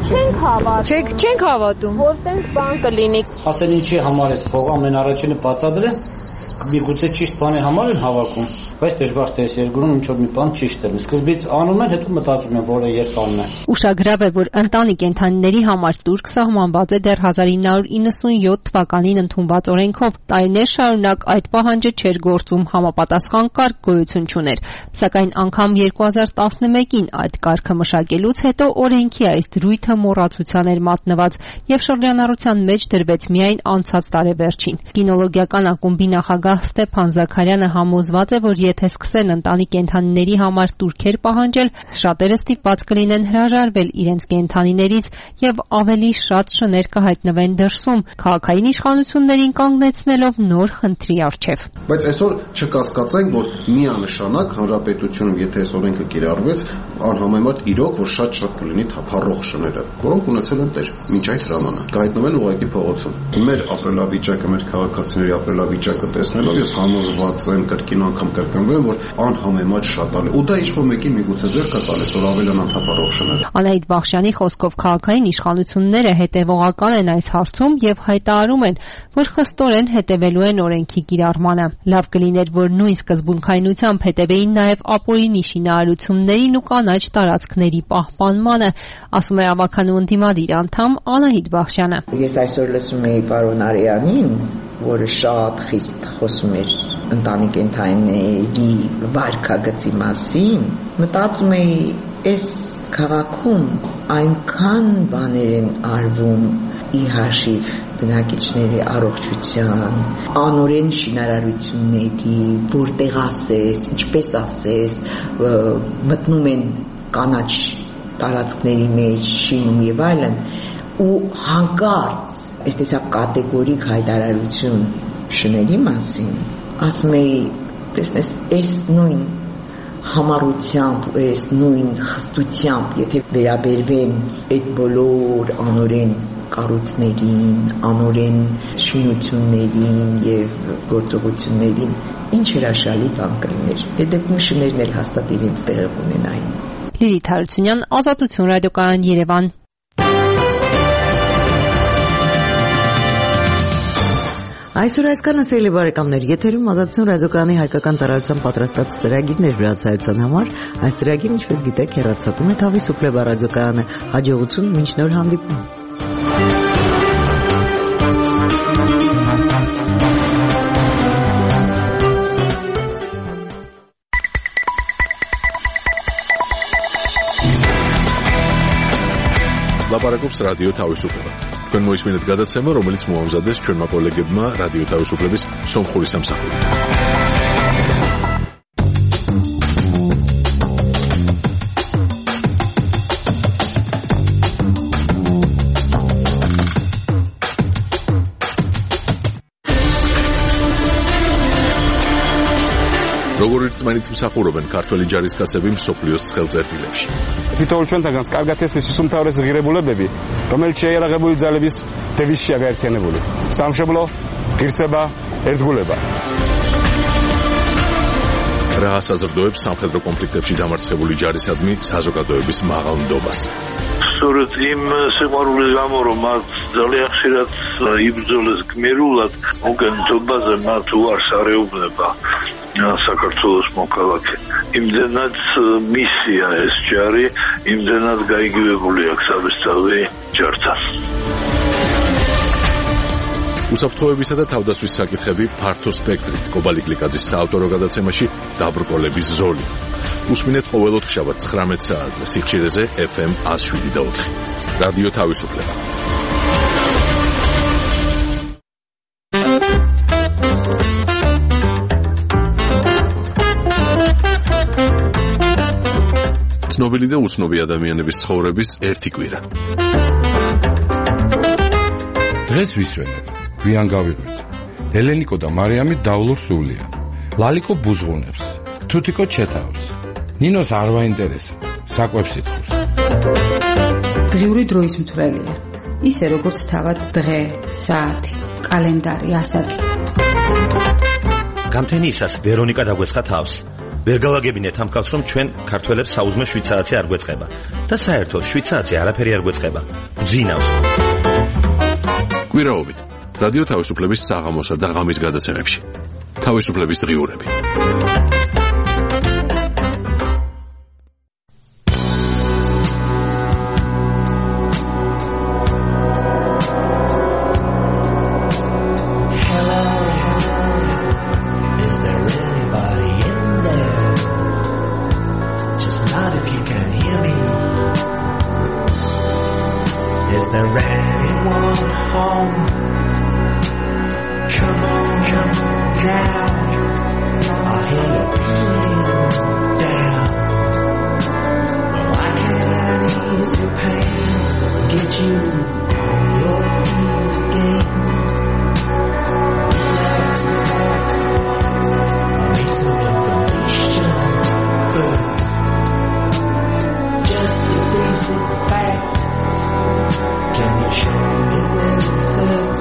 հավատում։ Չենք հավատում։ Որ տենց բան կլինի։ Ասեն ինչի համար է փողը ամեն առաջինը բացադրը, միգուցե ճիշտ բանի համար են հավաքում, բայց դժվար թե այս երկրում ինչ որ մի բան ճիշտ է։ Սկզբից անում են, հետո մտածում են, որը երբ անում են։ Ուշագրավ է, որ ընտանի կենդանիների համար տուրք սահմանված է դեռ 1997 թվականին ընդունված օրենքով։ Տարիներ շարունակ այդ պահանջը չէր գործում, համապատասխան կարգ գոյություն չուներ։ Սակայն անգամ 2011-ին այդ կարգը մշակելուց հետո օրենքի այս դրույթը մոռացության էր մատնված եւ շրջանառության մեջ դրվեց միայն անցած տարեվերջին։ Կինոլոգիական ակումբի նախագահ Ստեփան Զաքարյանը համոզված է, որ եթե սկսեն ընտանի կենդանիների համար տուրքեր պահանջել, շատերը ստիպված կլինեն հրաժարվել իրենց կենդանիներից եւ ավելի շատ շներ կհայտնվեն դրսում, քաղաքային իշխանություններին կանգնեցնելով նոր խնդրի առջև։ Բայց այսօր չկասկածենք, որ միանշանակ հանրապետությունում, եթե այս օրենքը կիրառվեց, անհամեմատ իրոք, որ շատ կլինի թափառող շները, որոնք ունեցել են տեր մինչ այդ հրամանը, կհայտնվեն ուղղակի փողոցում։ Մեր ապրելավիճակը, մեր քաղաքացիների ապրելավիճակը տեսնելով ես համոզված եմ, կրկին անգամ կրկնվեմ, որ անհամեմատ շատ ալ է։ Ու դա ինչ-որ մեկին միգուցե ձեռ կա տալիս, որ ավելանան թափառող շները։ Անահիտ Բախշյանի խոսքով քաղաքային իշխանությունները հետևողական են այս հարցում եւ հայտարարում են, որ խստորեն հետևելու են օրենքի կիրառմանը։ Լավ կլիներ, որ նույն սկզբունքայնությամբ հետևեին նաեւ ապօրինի շինարարություններին ու կանաչ տարածքների պահպանմանը, ասում է ավականու ընդդիմադիր անդամ Անահիտ Բախշյանը։ Ես այսօր լսում էի պարոն Արեյանին, որը շատ խիստ խոսում էր ընտանի կենդանիների վարքագծի մասին, մտածում էի, այս քաղաքում այնքան բաներ են արվում ի հաշիվ բնակիչների առողջության, անօրեն շինարարությունների, որտեղ ասես, ինչպես ասես, մտնում են կանաչ տարածքների մեջ, շինում եւ այլն, ու հանկարծ այս տեսակ կատեգորիկ հայտարարություն շների մասին, ասում էի, տեսնես, այս նույն համառությամբ, այս նույն խստությամբ, եթե վերաբերվեն այդ բոլոր անօրեն կառույցներին, անօրեն շինություններին եւ գործողություններին, ինչ հրաշալի բան կլիներ։ Այդ դեպքում շներն էլ հաստատ իրենց տեղը ունենային։ Լիլիթ Հարությունյան, Ազատություն ռադիոկայան, Երևան։ Այսօր այսքանը սիրելի բարեկամներ, եթերում Ազատություն ռադիոկայանի հայկական ծառայության պատրաստած ծրագիրն էր հյուրացայության համար։ Այս ծրագիրը, ինչպես գիտեք, հեռարձակում է Թավի Սուպլեբա ռադիոկայանը։ Հաջողություն, մինչ նոր հանդիպում։ Լապարակობს ռադիո Թավիսուպլեբա։ Կան մոյսմինդ գադացեմը, რომელიც մուամզադես չորմա կոլեգեբմա ռադիո Թավիսուպլեբիս Սոմխորիս ամսախորի։ Როგორც ծმენით მსახურობ են ქართველი ჯარისკაცები მსოფლიოს ცხელ წერტილებში. თითოეულ ჩვენთაგანს კარგად ესმის უმთავრესი ღირებულებები, რომელიც შეიარაღებული ძალების დევიზშია გაერთიანებული. სამშობლო, ღირსება, ერთგულება. რა საზრდოებს სამხედრო კონფლიქტებში დამარცხებული ჯარისადმი საზოგადოების მაღალ ნდობას. სწორედ იმ სიყვარულის გამო, რომ მათ ძალიან ხშირად იბრძოლეს გმირულად, მოგენთობაზე მათ უარს არეუბნება საქართველოს მოქალაქე. იმდენად მისია ეს ჯარი, იმდენად გაიგივებული აქვს საბესწავლი ჯართან. უსაფრთხოებისა და თავდაცვის საკითხები ფართო სპექტრით. კობალი გლიკაძის საავტორო გადაცემაში დაბრკოლების ზოლი. უსმინეთ ყოველ ოთხშაბათს 19 საათზე სიხშირეზე FM 107.4. რადიო თავისუფლება. ცნობილი და უცნობი ადამიანების ცხოვრების ერთი კვირა. დღეს ვისვენებ, გვიან გავიღვით. ელენიკო და მარიამი დავლურ სულია. ლალიკო ბუზღუნებს, თუთიკო ჩეთავს. ნინოს არ ვაინტერესა, საკვებს ითხოვს. დღიური დროის მთვრელია. ისე როგორც თავად დღე, საათი, კალენდარი, ასაკი. გამთენიისას ვერონიკა დაგვესხა თავს. ვერ გავაგებინეთ ამ კაცს, რომ ჩვენ ქართველებს საუზმე შვიცარიცი არ გვეწყება და საერთოდ შვიცარიცი არაფერი არ გვეწყება. გძინავს. კვირაობით რადიო თავისუფლების საღამოსა და ღამის გადაცემებში. თავისუფლების დღიურები. Can you show me where it hurts?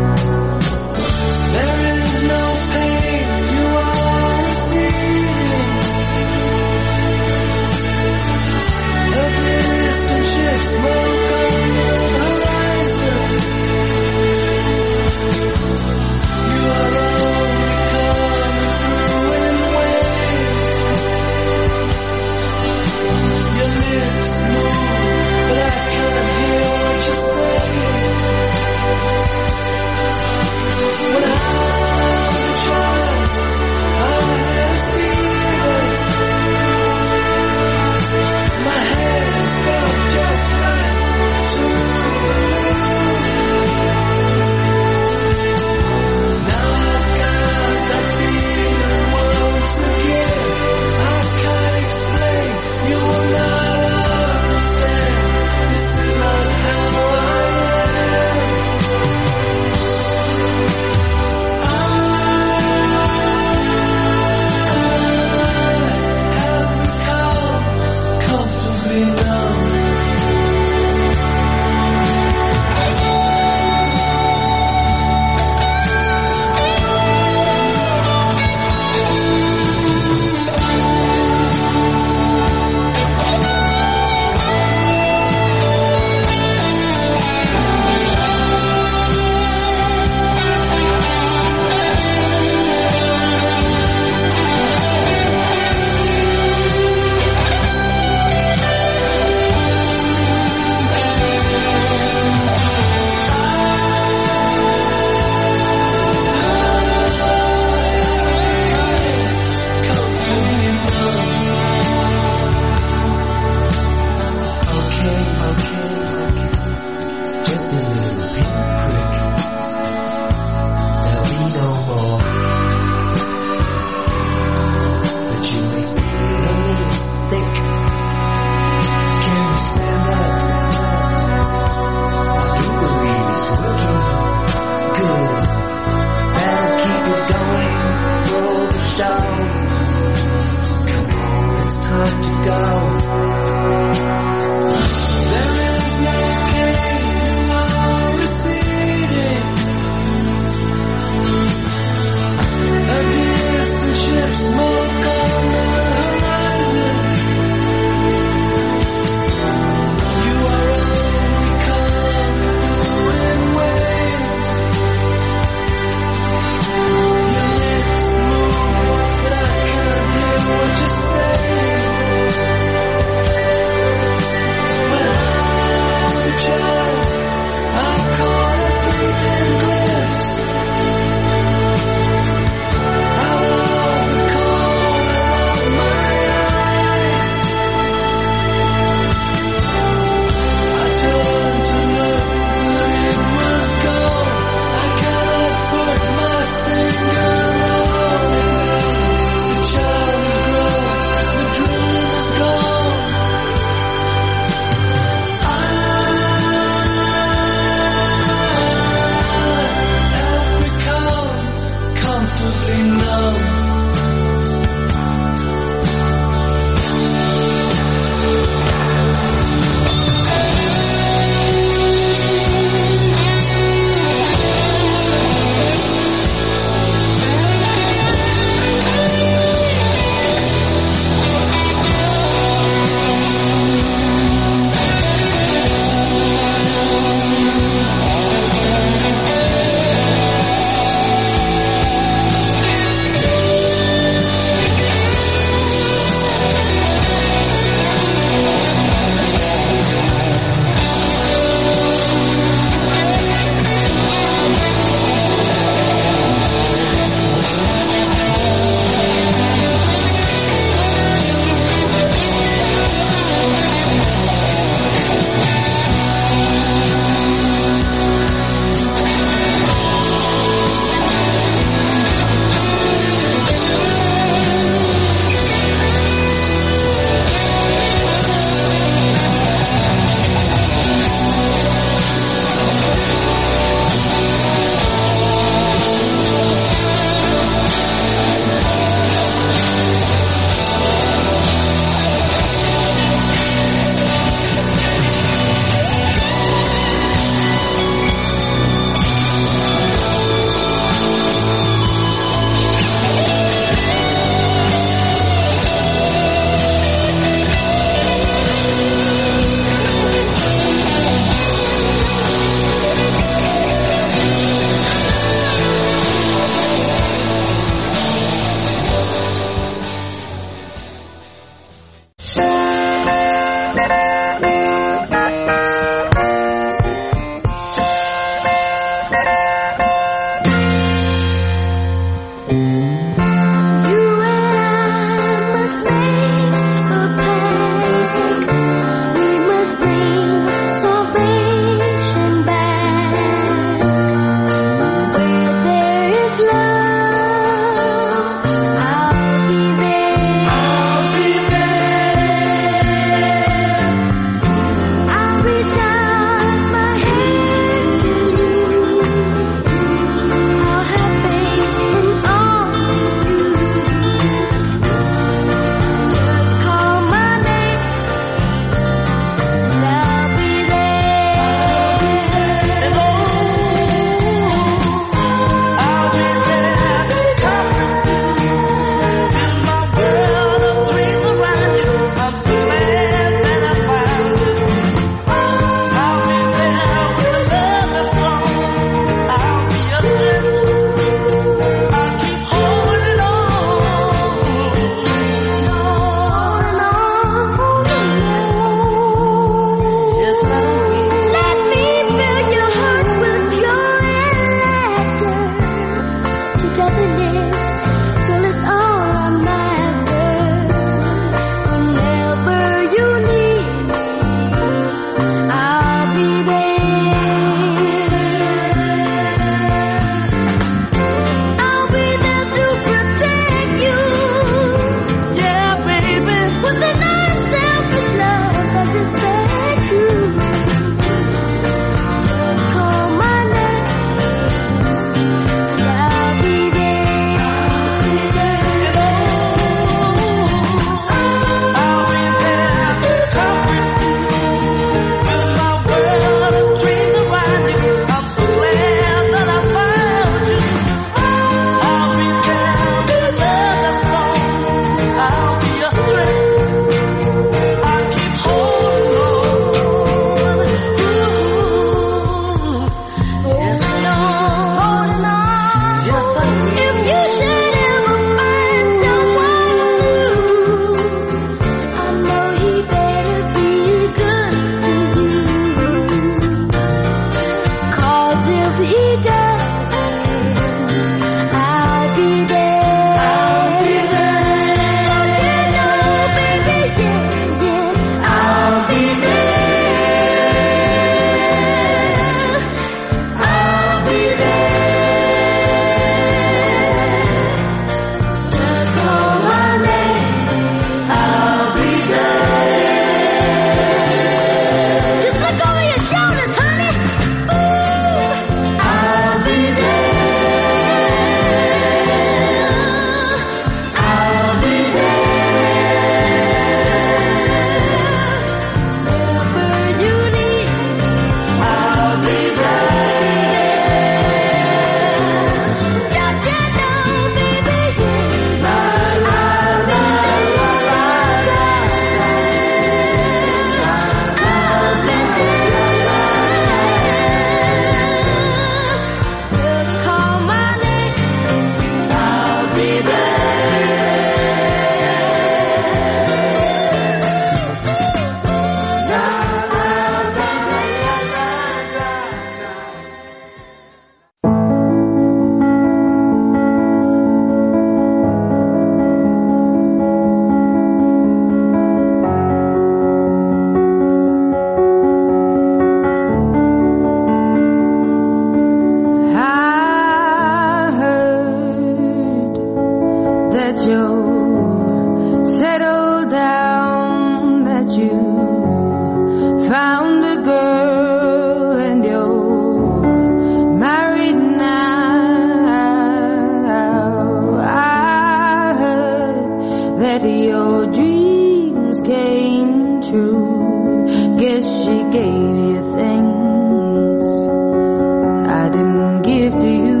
true. Guess she gave you things I didn't give to you.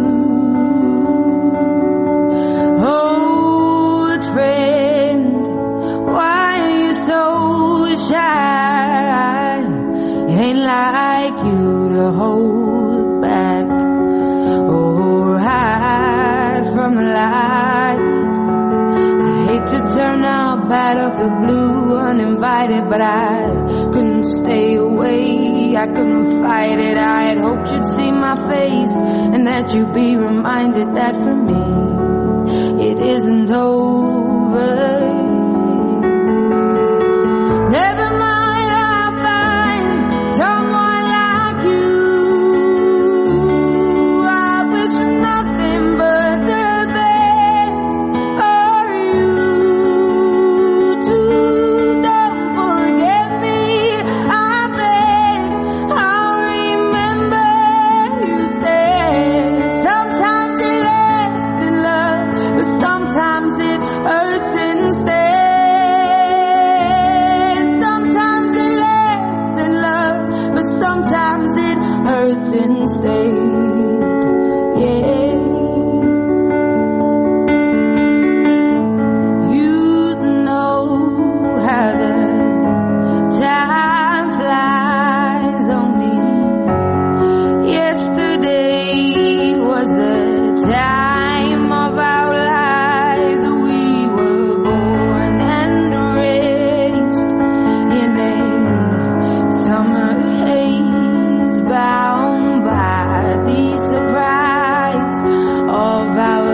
Old friend, why are you so shy? It ain't like you to hold back or hide from the light. I hate to turn out out of the blue uninvited, but I couldn't stay away. I couldn't fight it. I had hoped you'd see my face and that you'd be reminded that for me it isn't over. Never mind, I'll find someone like you. I wish nothing but the best for you too. Don't forget me, I beg. I'll remember you said sometimes it lasts in love, but sometimes it hurts instead. Sometimes it hurts instead, yeah. You know how the time flies. Only yesterday was the time of our lives. We were born and raised in a summer haze, bound by the surprise of our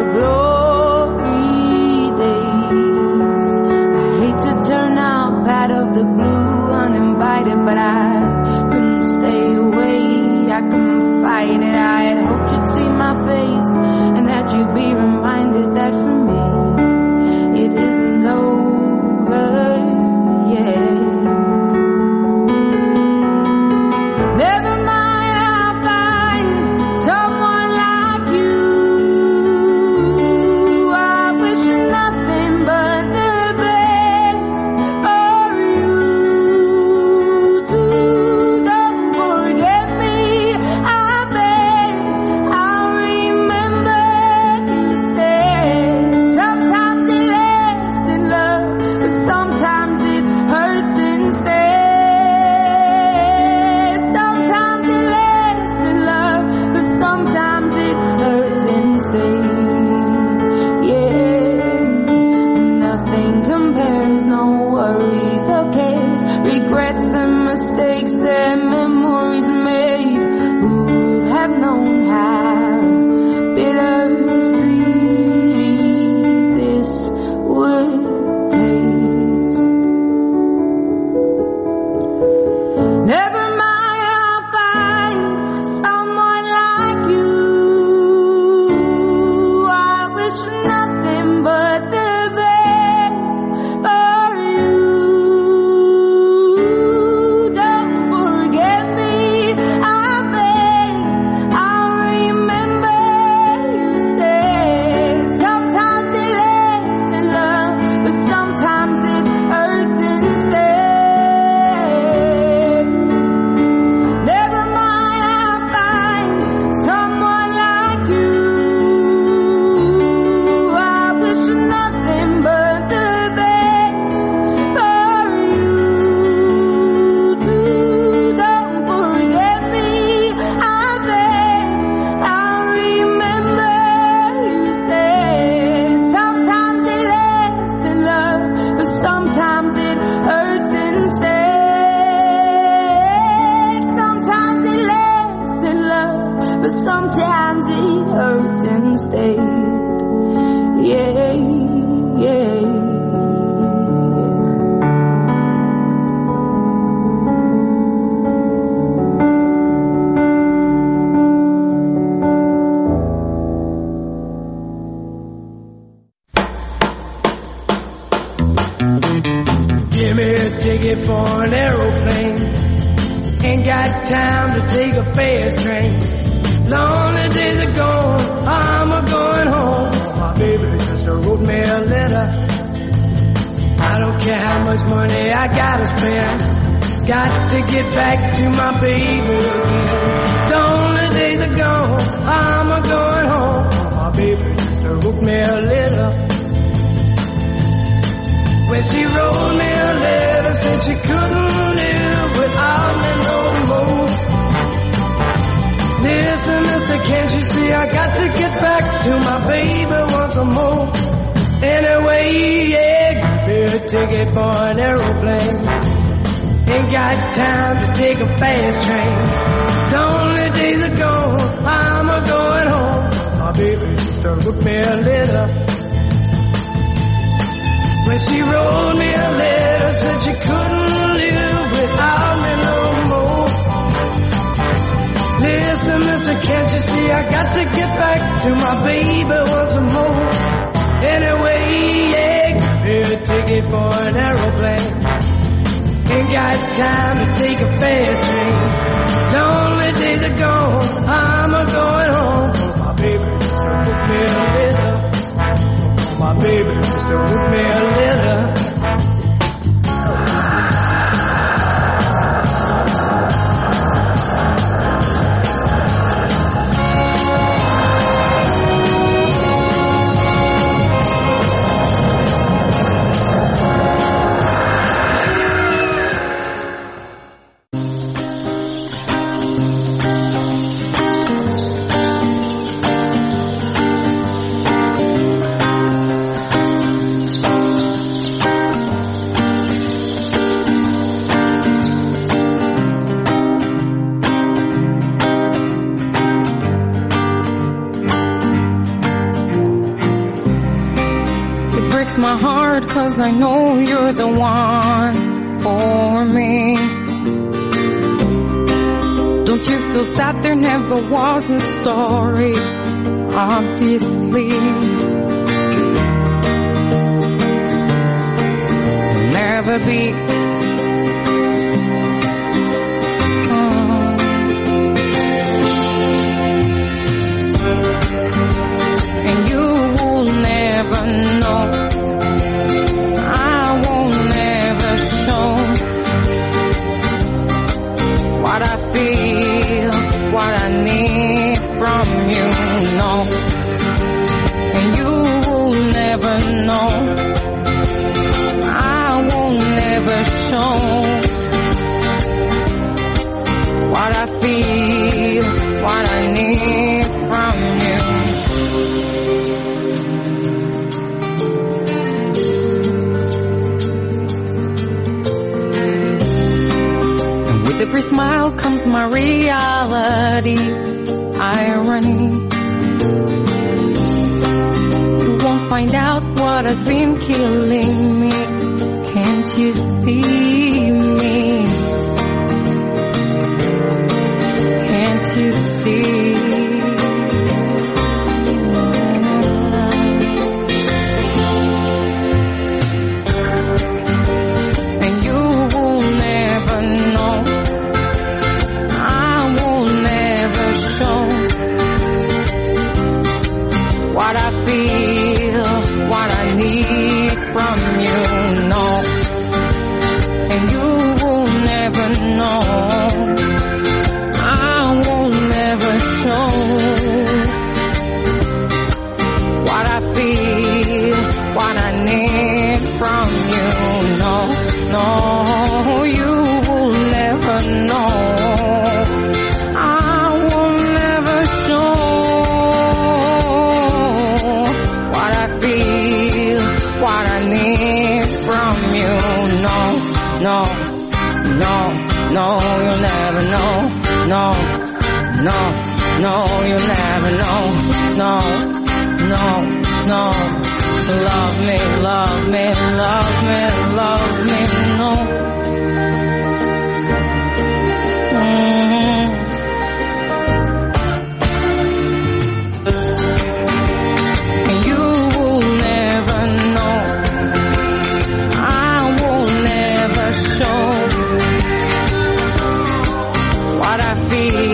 glory days. I hate to turn out out of the blue uninvited, but I couldn't stay away. I couldn't fight it. I had hoped you'd see my face and that you'd be reminded that for me it isn't over yet. Never mind, I'll find someone like you. I wish nothing but the best for you too. Don't forget me, I beg. I'll remember you said sometimes it lasts in love, but sometimes it hurts instead. Sometimes it lasts in love, but sometimes it hurts instead, yeah. Nothing compares, no worries or cares, regrets and mistakes that memories made. Who'd have known how bittersweet this would taste? Never mind, I'll find someone like you. I wish nothing but the best for you. Don't forget me, I beg. I'll remember you said sometimes it lasts in love, but sometimes it hurts instead. Never mind, I'll find someone like you. I wish nothing but the best for you too. Don't forget me, I beg. I'll remember you said sometimes it lasts in love, but sometimes it hurts instead. Sometimes it lasts in love, but sometimes it hurts instead, yeah, yeah. Give me a ticket for an aeroplane. Ain't got time to take a fast train. Lonely days are gone, I'm a going home. My baby just wrote me a letter. I I don't care how much money I gotta spend. Got to get back to my baby again. The only days are gone, I'm a going home. My baby used to hook me a little. When she wrote me a letter, said she couldn't live without me no more. Listen, mister, can't you see I got to get back to my baby once more. Anyway, yeah, give me a ticket for an aeroplane. Ain't got time to take a fast train. The only days are gone, I'm a going home. My baby used to hook me a little. When she wrote me a letter, said she couldn't live without me no more. Listen, mister, can't you see I got to get back to my baby once more. Anyway, yeah, give me a ticket for an aeroplane. Ain't got time to take a fast train. The only days are gone, I'm a going home. My baby used to hook me a little. My baby used to hook me a little. My heart, 'cause I know you're the one for me. Don't you feel sad there never was a story? Obviously, never be. And you will never know. What I feel, what I need from you, no. And you will never know. I will never show what I feel, what I need from you. With every smile comes my reality, irony. You won't find out what has been killing me. Can't you see me? Can't you see? And you will never know. What I feel, what I need from you, no. And you will never know. I will never show what I feel, what I need from you, no. No, you will never know. No, no, no, you'll never know. No, no, no, you'll never know. No, no, no. Love me, love me, love me, love me, no. And you will never know. Show what I feel.